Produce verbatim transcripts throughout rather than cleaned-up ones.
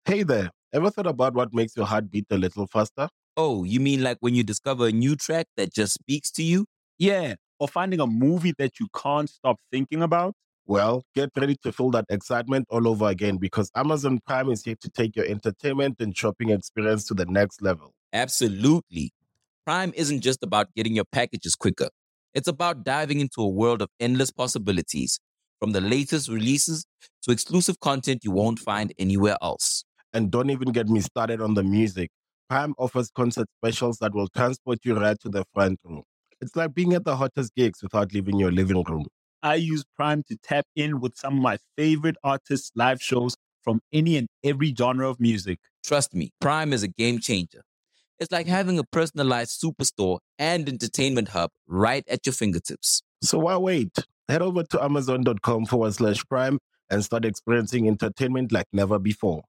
Hey there, ever thought about what makes your heart beat a little faster? Oh, you mean like when you discover a new track that just speaks to you? Yeah, or finding a movie that you can't stop thinking about? Well, get ready to feel that excitement all over again because Amazon Prime is here to take your entertainment and shopping experience to the next level. Absolutely. Prime isn't just about getting your packages quicker. It's about diving into a world of endless possibilities, from the latest releases to exclusive content you won't find anywhere else. And don't even get me started on the music. Prime offers concert specials that will transport you right to the front row. It's like being at the hottest gigs without leaving your living room. I use Prime to tap in with some of my favorite artists' live shows from any and every genre of music. Trust me, Prime is a game changer. It's like having a personalized superstore and entertainment hub right at your fingertips. So why wait? Head over to amazon.com forward slash prime and start experiencing entertainment like never before.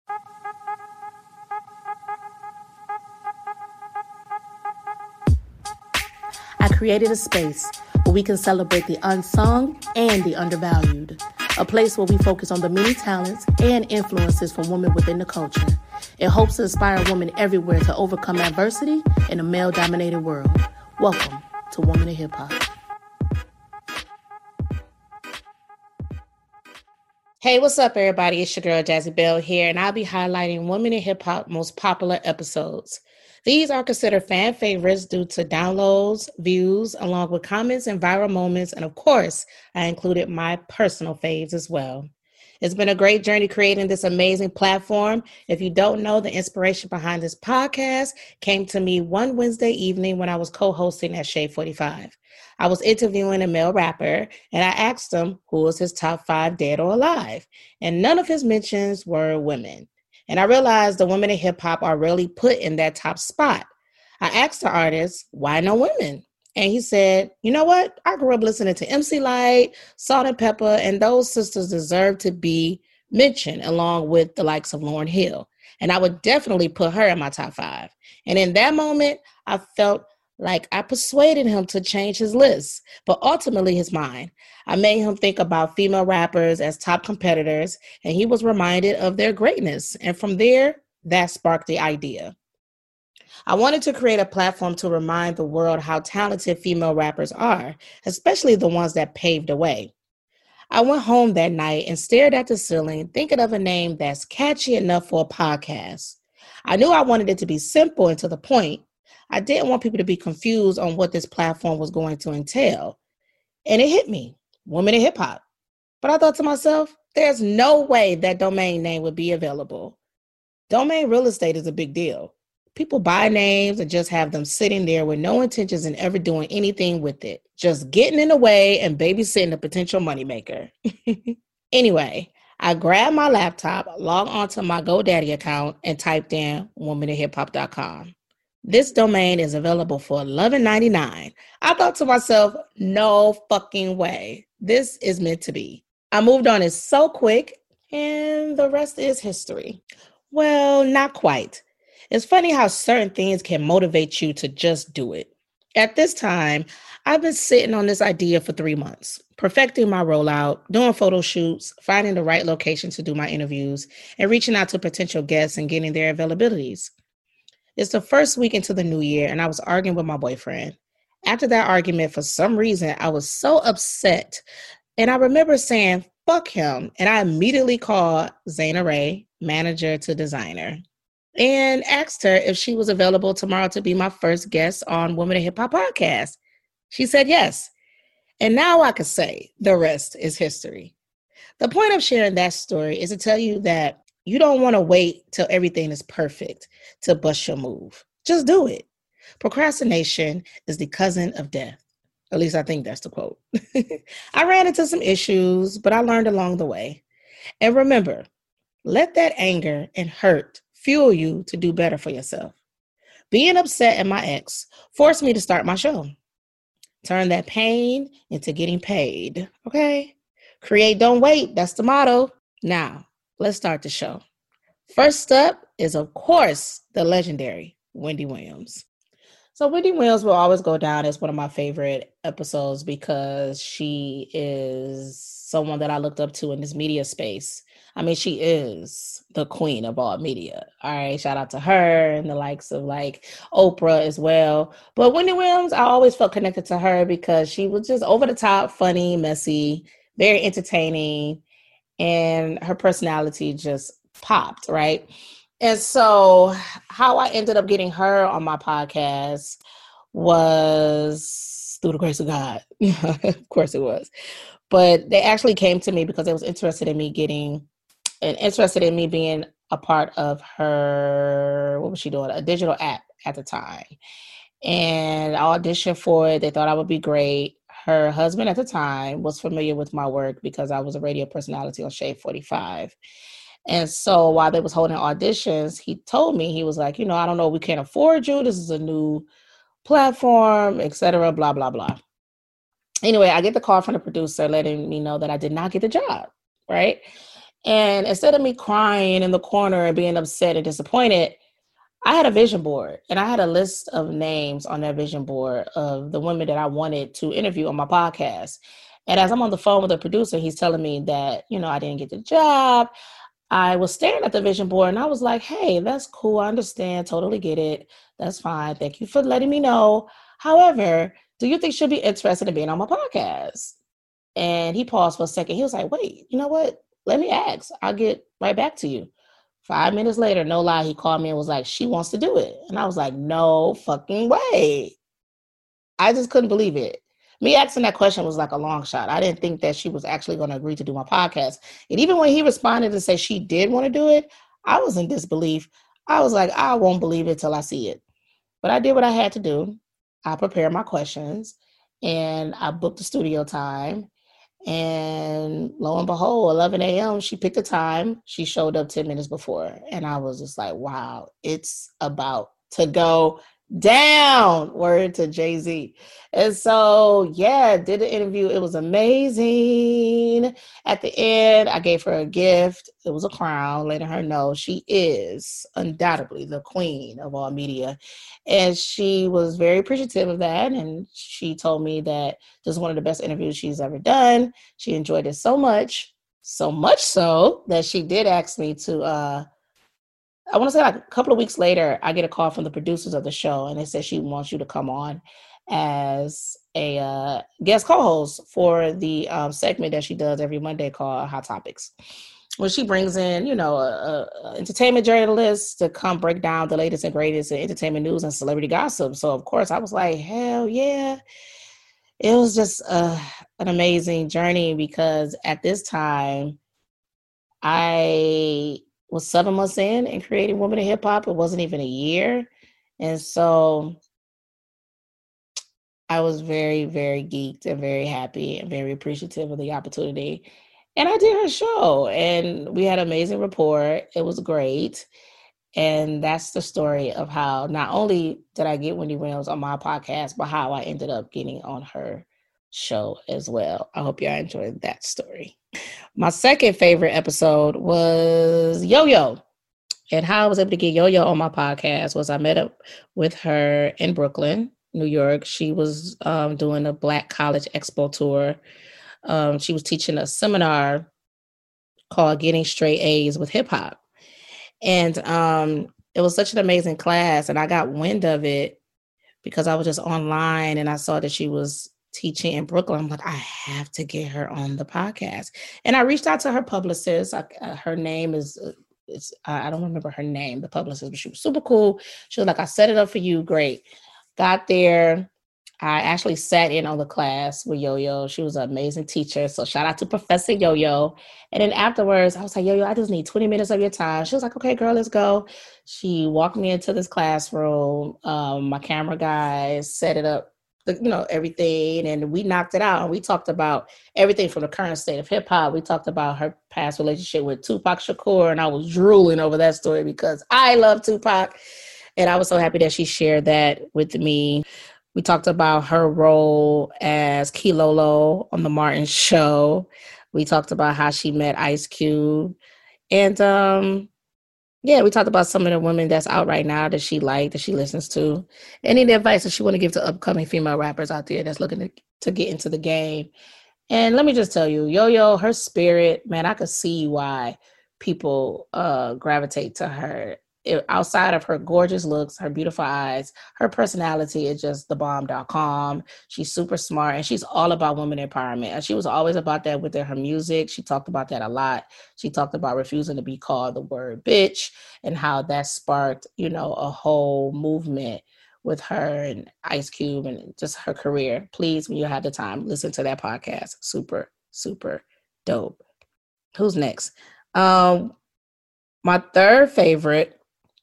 I created a space where we can celebrate the unsung and the undervalued. A place where we focus on the many talents and influences from women within the culture. It hopes to inspire women everywhere to overcome adversity in a male-dominated world. Welcome to Woman in Hip Hop. Hey, what's up, everybody? It's your girl, Jazzy Bell here, and I'll be highlighting Women in Hip Hop most popular episodes. These are considered fan favorites due to downloads, views, along with comments and viral moments. And of course, I included my personal faves as well. It's been a great journey creating this amazing platform. If you don't know, the inspiration behind this podcast came to me one Wednesday evening when I was co-hosting at Shade forty-five. I was interviewing a male rapper, and I asked him who was his top five dead or alive. And none of his mentions were women. And I realized the women in hip hop are rarely put in that top spot. I asked the artist, why no women? And he said, you know what? I grew up listening to M C Lyte, Salt and Pepper, and those sisters deserve to be mentioned along with the likes of Lauryn Hill. And I would definitely put her in my top five. And in that moment, I felt like I persuaded him to change his list, but ultimately his mind. I made him think about female rappers as top competitors, and he was reminded of their greatness. And from there, that sparked the idea. I wanted to create a platform to remind the world how talented female rappers are, especially the ones that paved the way. I went home that night and stared at the ceiling, thinking of a name that's catchy enough for a podcast. I knew I wanted it to be simple and to the point. I didn't want people to be confused on what this platform was going to entail. And it hit me, Women in Hip Hop. But I thought to myself, there's no way that domain name would be available. Domain real estate is a big deal. People buy names and just have them sitting there with no intentions in ever doing anything with it. Just getting in the way and babysitting a potential moneymaker. Anyway, I grabbed my laptop, logged onto my GoDaddy account, and typed in woman in hip hop dot com. This domain is available for eleven ninety-nine. I thought to myself, no fucking way. This is meant to be. I moved on it so quick, and the rest is history. Well, not quite. It's funny how certain things can motivate you to just do it. At this time, I've been sitting on this idea for three months, perfecting my rollout, doing photo shoots, finding the right location to do my interviews, and reaching out to potential guests and getting their availabilities. It's the first week into the new year, and I was arguing with my boyfriend. After that argument, for some reason, I was so upset. And I remember saying, fuck him. And I immediately called Zaina Ray, manager to designer, and asked her if she was available tomorrow to be my first guest on Women in Hip Hop podcast. She said yes. And now I can say the rest is history. The point of sharing that story is to tell you that you don't want to wait till everything is perfect to bust your move. Just do it. Procrastination is the cousin of death. At least I think that's the quote. I ran into some issues, but I learned along the way. And remember, let that anger and hurt fuel you to do better for yourself. Being upset at my ex forced me to start my show. Turn that pain into getting paid, okay? Create, don't wait. That's the motto. Now, let's start the show. First up is, of course, the legendary Wendy Williams. So Wendy Williams will always go down as one of my favorite episodes because she is someone that I looked up to in this media space. I mean, she is the queen of all media. All right. Shout out to her and the likes of like Oprah as well. But Wendy Williams, I always felt connected to her because she was just over the top, funny, messy, very entertaining, and her personality just popped, right? And so how I ended up getting her on my podcast was through the grace of God. Of course it was. But they actually came to me because they was interested in me getting and interested in me being a part of her, what was she doing? A digital app at the time. And I auditioned for it. They thought I would be great. Her husband at the time was familiar with my work because I was a radio personality on Shade forty-five. And so while they was holding auditions, he told me, he was like, you know, I don't know, we can't afford you. This is a new platform, et cetera, blah, blah, blah. Anyway, I get the call from the producer letting me know that I did not get the job, right? And instead of me crying in the corner and being upset and disappointed, I had a vision board and I had a list of names on that vision board of the women that I wanted to interview on my podcast. And as I'm on the phone with the producer, he's telling me that, you know, I didn't get the job. I was staring at the vision board and I was like, hey, that's cool. I understand. Totally get it. That's fine. Thank you for letting me know. However, do you think she'll be interested in being on my podcast? And he paused for a second. He was like, wait, you know what? Let me ask. I'll get right back to you. Five minutes later, no lie, he called me and was like, she wants to do it. And I was like, no fucking way. I just couldn't believe it. Me asking that question was like a long shot. I didn't think that she was actually going to agree to do my podcast. And even when he responded to say she did want to do it, I was in disbelief. I was like, I won't believe it till I see it. But I did what I had to do. I prepared my questions and I booked the studio time. And lo and behold, eleven a.m., she picked a time. She showed up ten minutes before. And I was just like, wow, it's about to go down. Word to Jay-Z. And so, yeah, did the interview. It was amazing. At the end, I gave her a gift. It was a crown, letting her know she is undoubtedly the queen of all media. And she was very appreciative of that. And she told me that this is one of the best interviews she's ever done. She enjoyed it so much, so much so that she did ask me to, uh, I want to say like a couple of weeks later, I get a call from the producers of the show and they said she wants you to come on as a uh, guest co-host for the um, segment that she does every Monday called Hot Topics. When she brings in, you know, a, a entertainment journalist to come break down the latest and greatest in entertainment news and celebrity gossip. So, of course, I was like, hell yeah. It was just uh, an amazing journey because at this time, I was seven months in and creating Women in Hip Hop. It wasn't even a year. And so I was very, very geeked and very happy and very appreciative of the opportunity. And I did her show and we had an amazing rapport. It was great. And that's the story of how not only did I get Wendy Williams on my podcast, but how I ended up getting on her show as well. I hope y'all enjoyed that story. My second favorite episode was Yo-Yo. And how I was able to get Yo-Yo on my podcast was I met up with her in Brooklyn, New York. She was um, doing a Black College Expo tour. Um, she was teaching a seminar called Getting Straight A's with Hip Hop. And um, it was such an amazing class. And I got wind of it because I was just online and I saw that she was teaching in Brooklyn. I'm like, I have to get her on the podcast. And I reached out to her publicist. I, uh, her name is, uh, it's, I don't remember her name, the publicist, but she was super cool. She was like, I set it up for you. Great. Got there. I actually sat in on the class with Yo-Yo. She was an amazing teacher. So shout out to Professor Yo-Yo. And then afterwards, I was like, Yo-Yo, I just need twenty minutes of your time. She was like, okay, girl, let's go. She walked me into this classroom. Um, my camera guys set it up, you know, everything. And we knocked it out. And we talked about everything from the current state of hip hop. We talked about her past relationship with Tupac Shakur. And I was drooling over that story because I love Tupac. And I was so happy that she shared that with me. We talked about her role as Kilolo on the Martin Show. We talked about how she met Ice Cube. And um, yeah, we talked about some of the women that's out right now that she liked, that she listens to. Any advice that she want to give to upcoming female rappers out there that's looking to, to get into the game. And let me just tell you, Yo-Yo, her spirit, man, I could see why people uh, gravitate to her. It- outside of her gorgeous looks, her beautiful eyes, her personality is just the bomb dot com. She's super smart and she's all about women empowerment. And she was always about that within her music. She talked about that a lot. She talked about refusing to be called the word bitch and how that sparked, you know, a whole movement with her and Ice Cube and just her career. Please, when you have the time, listen to that podcast. Super, super dope. Who's next? Um, my third favorite,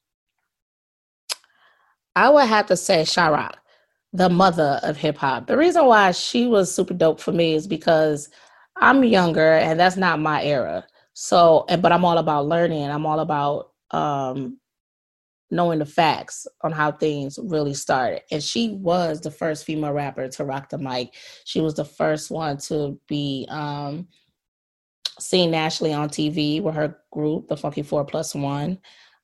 I would have to say Sha-Rock, the mother of hip hop. The reason why she was super dope for me is because I'm younger and that's not my era. So, and but I'm all about learning. I'm all about um knowing the facts on how things really started. And she was the first female rapper to rock the mic. She was the first one to be um, seen nationally on T V with her group, the Funky Four Plus One.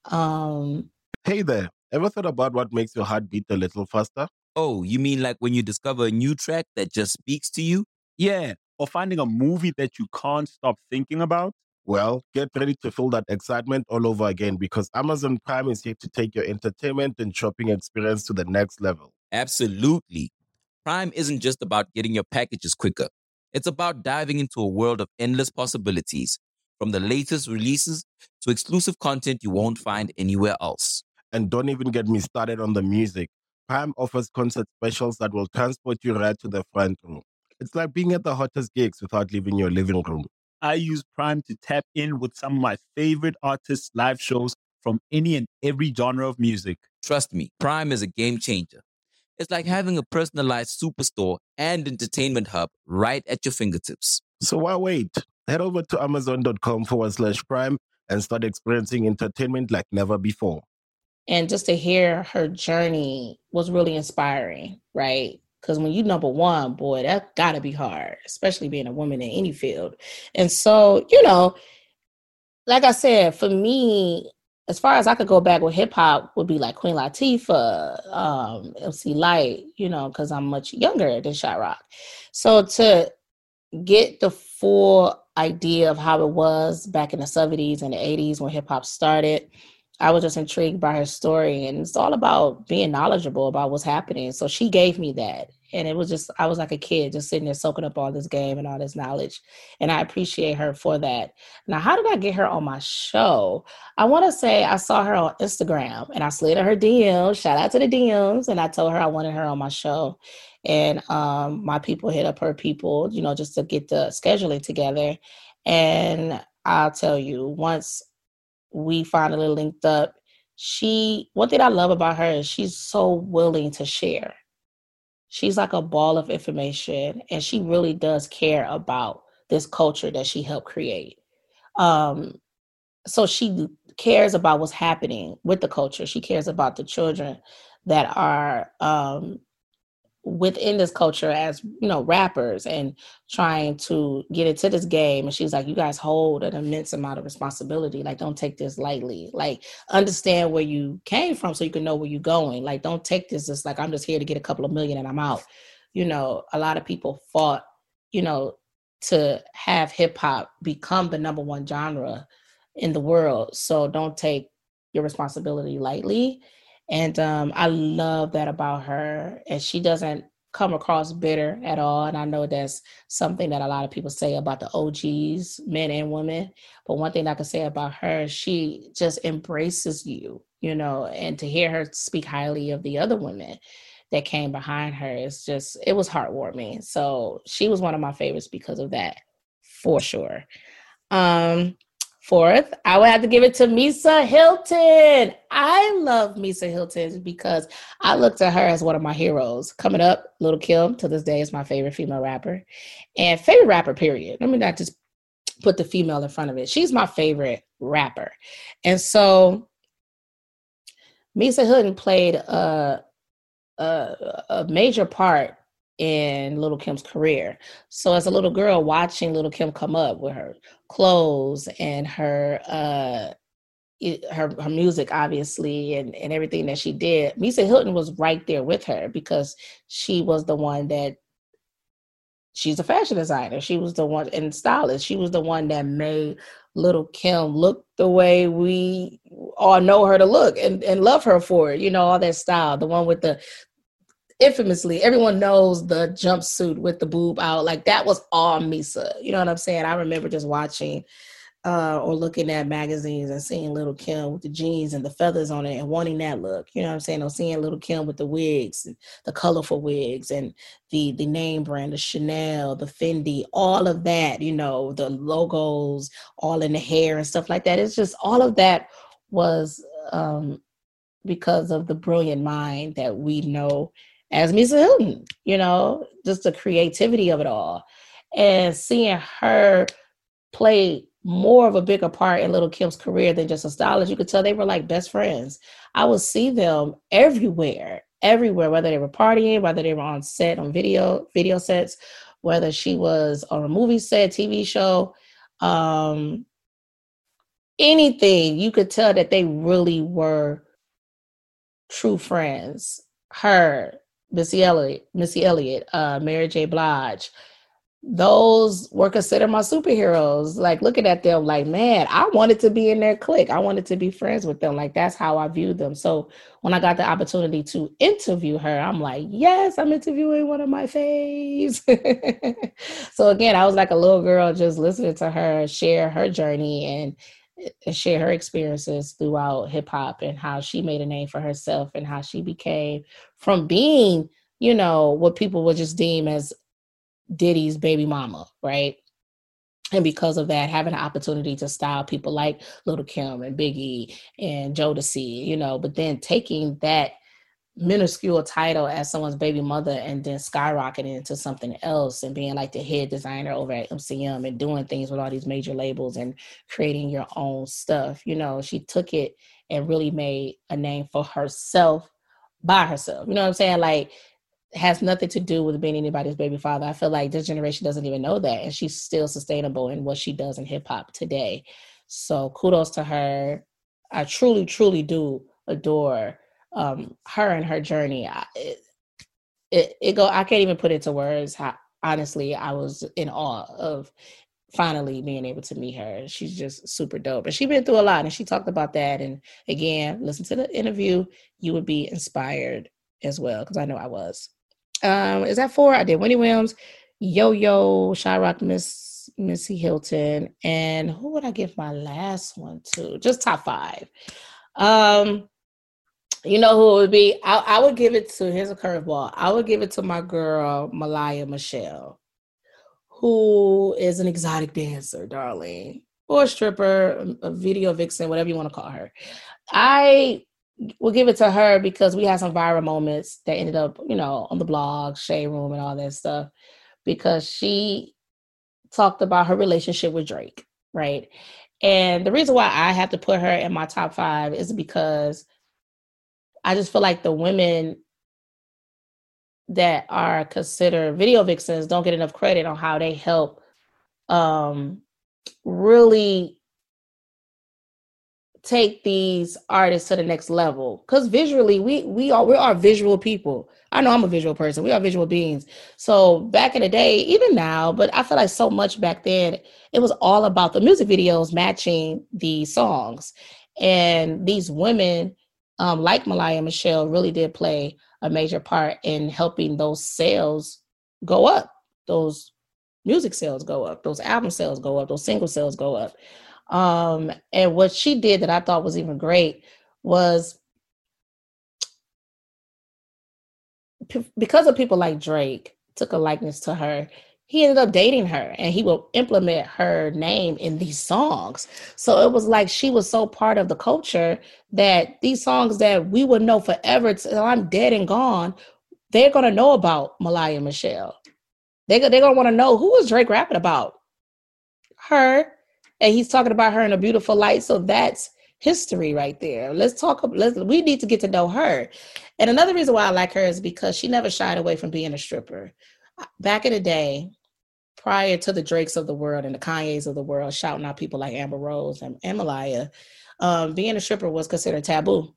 Um, Hey there, ever thought about what makes your heart beat a little faster? Oh, you mean like when you discover a new track that just speaks to you? Yeah, or finding a movie that you can't stop thinking about. Well, get ready to feel that excitement all over again because Amazon Prime is here to take your entertainment and shopping experience to the next level. Absolutely. Prime isn't just about getting your packages quicker. It's about diving into a world of endless possibilities, from the latest releases to exclusive content you won't find anywhere else. And don't even get me started on the music. Prime offers concert specials that will transport you right to the front row. It's like being at the hottest gigs without leaving your living room. I use Prime to tap in with some of my favorite artists' live shows from any and every genre of music. Trust me, Prime is a game changer. It's like having a personalized superstore and entertainment hub right at your fingertips. So why wait? Head over to amazon.com forward slash prime and start experiencing entertainment like never before. and just to hear her journey was really inspiring, right? Because when you number one, boy, that gotta be hard, especially being a woman in any field. And so, you know, like I said, for me, as far as I could go back with hip hop, would be like Queen Latifah, um, M C Lyte, you know, because I'm much younger than Sha-Rock. So to get the full idea of how it was back in the seventies and the eighties when hip hop started, I was just intrigued by her story. And it's all about being knowledgeable about what's happening. So she gave me that. And it was just, I was like a kid just sitting there soaking up all this game and all this knowledge. And I appreciate her for that. Now, how did I get her on my show? I want to say I saw her on Instagram and I slid in her D Ms. Shout out to the D Ms. And I told her I wanted her on my show. And um, my people hit up her people, you know, just to get the scheduling together. And I'll tell you, once we finally linked up, she, one thing I love about her is she's so willing to share. She's like a ball of information and she really does care about this culture that she helped create. Um, so she cares about what's happening with the culture. She cares about the children that are um, within this culture as, you know, rappers and trying to get into this game. And she's like, you guys hold an immense amount of responsibility. Like, don't take this lightly. Like, understand where you came from so you can know where you're going. Like, don't take this as like, I'm just here to get a couple of million and I'm out. You know, a lot of people fought, you know, to have hip hop become the number one genre in the world. So don't take your responsibility lightly. And um, I love that about her. And she doesn't come across bitter at all. And I know that's something that a lot of people say about the O Gs, men and women. But one thing I can say about her, she just embraces you, you know, and to hear her speak highly of the other women that came behind her, it's just, it was heartwarming. So she was one of my favorites because of that, for sure. Um, Fourth, I would have to give it to Misa Hilton. I love Misa Hilton because I looked at her as one of my heroes. Coming up, Lil' Kim, to this day, is my favorite female rapper. And favorite rapper, period. Let me not just put the female in front of it. She's my favorite rapper. And so Misa Hilton played a, a, a major part in Lil' Kim's career. So as a little girl watching Lil' Kim come up with her clothes and her uh her her music, obviously, and, and everything that she did, Misa Hilton was right there with her because she was the one that she's a fashion designer. She was the one and stylist. She was the one that made Little Kim look the way we all know her to look and, and love her for it. You know, all that style. The one with the infamously, everyone knows the jumpsuit with the boob out. Like that was all Misa. You know what I'm saying? I remember just watching uh, or looking at magazines and seeing Little Kim with the jeans and the feathers on it and wanting that look. You know what I'm saying? Or seeing Little Kim with the wigs, and the colorful wigs and the the name brand, the Chanel, the Fendi, all of that, you know, the logos, all in the hair and stuff like that. It's just all of that was um, because of the brilliant mind that we know as Misa Hylton, you know, just the creativity of it all. And seeing her play more of a bigger part in Little Kim's career than just a stylist, you could tell they were like best friends. I would see them everywhere, everywhere, whether they were partying, whether they were on set, on video, video sets, whether she was on a movie set, T V show, um, anything, you could tell that they really were true friends. Her, Missy Elliott, Missy Elliott, uh, Mary J. Blige, those were considered my superheroes. Like looking at them like, man, I wanted to be in their clique. I wanted to be friends with them. Like that's how I viewed them. So when I got the opportunity to interview her, I'm like, yes, I'm interviewing one of my faves. So again, I was like a little girl just listening to her share her journey and, and share her experiences throughout hip hop and how she made a name for herself and how she became from being, you know, what people would just deem as Diddy's baby mama, right? And because of that, having an opportunity to style people like Little Kim and Biggie and Jodeci, you know, but then taking that minuscule title as someone's baby mother and then skyrocketing into something else and being like the head designer over at M C M and doing things with all these major labels and creating your own stuff. You know, she took it and really made a name for herself by herself. You know what I'm saying? Like, has nothing to do with being anybody's baby father. I feel like this generation doesn't even know that. And she's still sustainable in what she does in hip hop today. So kudos to her. I truly, truly do adore um, her and her journey. I, it, it, it go, I can't even put into words how, honestly, I was in awe of finally being able to meet her. She's just super dope. And she's been through a lot and she talked about that. And again, listen to the interview. You would be inspired as well, because I know I was. Um, is that four? I did Wendy Williams, Yo-Yo, Shy-Rock, Miss Missy Hylton, and who would I give my last one to? Just top five. Um, you know who it would be? I, I would give it to, here's a curveball. I would give it to my girl, Malaya Michelle, who is an exotic dancer, darling, or a stripper, a video vixen, whatever you want to call her. I we'll give it to her because we had some viral moments that ended up, you know, on the blog, Shade Room and all that stuff, because she talked about her relationship with Drake, right? And the reason why I have to put her in my top five is because I just feel like the women that are considered video vixens don't get enough credit on how they help um, really take these artists to the next level, because visually we we are we are visual people. I know I'm a visual person. We are visual beings. So back in the day, even now, but I feel like so much back then, it was all about the music videos matching the songs. And these women, um, like Malaya Michelle, really did play a major part in helping those sales go up, those music sales go up, those album sales go up, those single sales go up. Um, and what she did that I thought was even great was p- because of people like Drake took a likeness to her, he ended up dating her and he will implement her name in these songs. So it was like she was so part of the culture that these songs that we would know forever till I'm dead and gone, they're going to know about Malaya Michelle. They, they're going to want to know, who is Drake rapping about? Her. And he's talking about her in a beautiful light. So that's history right there. Let's talk. Let's, we need to get to know her. And another reason why I like her is because she never shied away from being a stripper. Back in the day, prior to the Drakes of the world and the Kanyes of the world shouting out people like Amber Rose and, and Malaya, um, being a stripper was considered taboo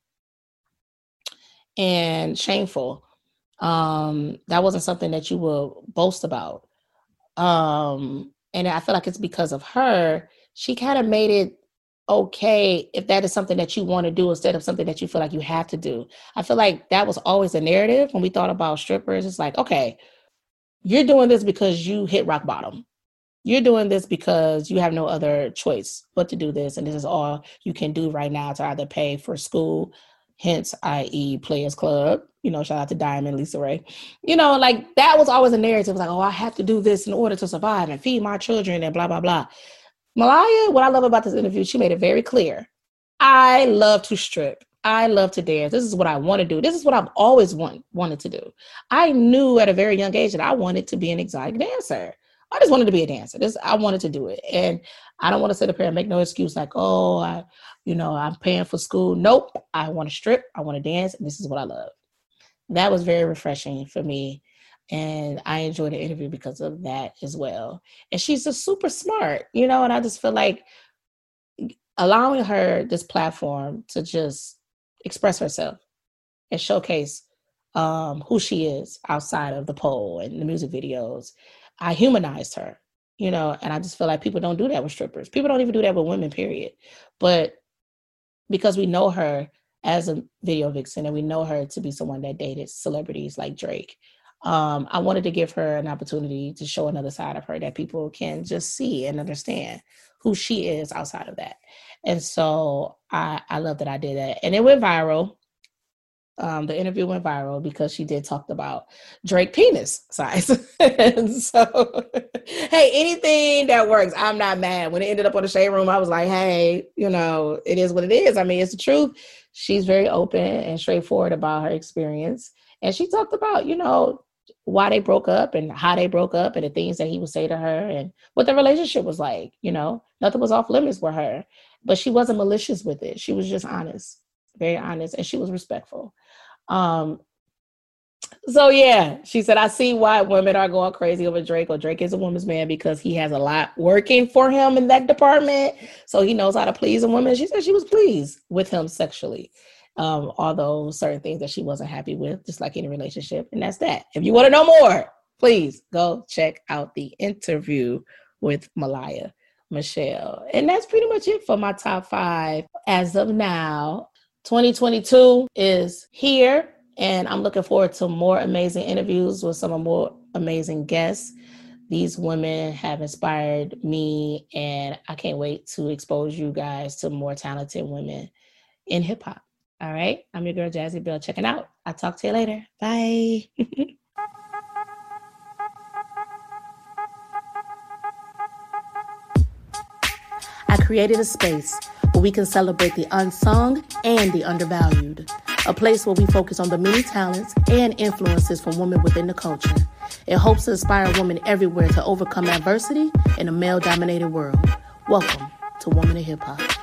and shameful. Um, that wasn't something that you would boast about. Um, and I feel like it's because of her. She kind of made it okay if that is something that you want to do instead of something that you feel like you have to do. I feel like that was always a narrative when we thought about strippers. It's like, okay, you're doing this because you hit rock bottom. You're doing this because you have no other choice but to do this. And this is all you can do right now to either pay for school, hence, that is. Players Club. You know, shout out to Diamond, Lisa Ray. You know, like that was always a narrative. It was like, oh, I have to do this in order to survive and feed my children and blah, blah, blah. Malaya, what I love about this interview, she made it very clear. I love to strip. I love to dance. This is what I want to do. This is what I've always want, wanted to do. I knew at a very young age that I wanted to be an exotic dancer. I just wanted to be a dancer. This, I wanted to do it. And I don't want to sit up here and make no excuse like, oh, I, you know, I'm paying for school. Nope. I want to strip. I want to dance. And this is what I love. That was very refreshing for me. And I enjoyed the interview because of that as well. And she's just super smart, you know, and I just feel like allowing her this platform to just express herself and showcase um, who she is outside of the pole and the music videos. I humanized her, you know, and I just feel like people don't do that with strippers. People don't even do that with women, period. But because we know her as a video vixen and we know her to be someone that dated celebrities like Drake, um, I wanted to give her an opportunity to show another side of her that people can just see and understand who she is outside of that. And so I, I love that I did that. And it went viral. Um, the interview went viral because she did talk about Drake penis size. And so, hey, anything that works, I'm not mad. When it ended up on the Shade Room, I was like, hey, you know, it is what it is. I mean, it's the truth. She's very open and straightforward about her experience. And she talked about, you know, why they broke up and how they broke up and the things that he would say to her and what the relationship was like. You know, nothing was off limits with her, but she wasn't malicious with it. She was just honest, very honest, and she was respectful. Um, so yeah, she said, I see why women are going crazy over Drake, or Drake is a woman's man because he has a lot working for him in that department. So he knows how to please a woman. She said she was pleased with him sexually. Um, although certain things that she wasn't happy with, just like any relationship. And that's that. If you want to know more, please go check out the interview with Malaya Michelle. And that's pretty much it for my top five as of now. twenty twenty-two is here, and I'm looking forward to more amazing interviews with some more amazing guests. These women have inspired me, and I can't wait to expose you guys to more talented women in hip hop. All right. I'm your girl, Jazzy Bell, checking out. I'll talk to you later. Bye. I created a space where we can celebrate the unsung and the undervalued. A place where we focus on the many talents and influences from women within the culture. It hopes to inspire women everywhere to overcome adversity in a male-dominated world. Welcome to Woman in Hip Hop.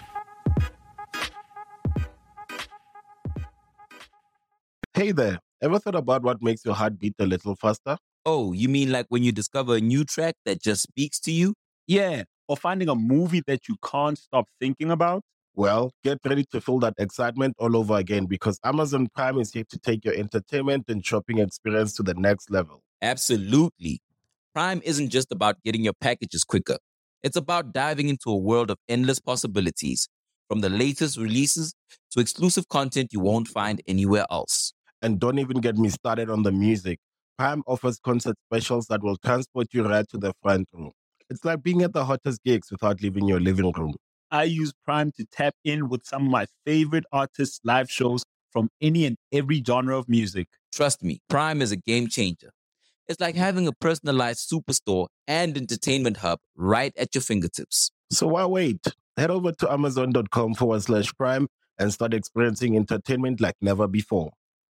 Hey there, ever thought about what makes your heart beat a little faster? Oh, you mean like when you discover a new track that just speaks to you? Yeah, or finding a movie that you can't stop thinking about? Well, get ready to feel that excitement all over again because Amazon Prime is here to take your entertainment and shopping experience to the next level. Absolutely. Prime isn't just about getting your packages quicker. It's about diving into a world of endless possibilities, from the latest releases to exclusive content you won't find anywhere else. And don't even get me started on the music. Prime offers concert specials that will transport you right to the front row. It's like being at the hottest gigs without leaving your living room. I use Prime to tap in with some of my favorite artists' live shows from any and every genre of music. Trust me, Prime is a game changer. It's like having a personalized superstore and entertainment hub right at your fingertips. So why wait? Head over to amazon.com forward slash prime and start experiencing entertainment like never before.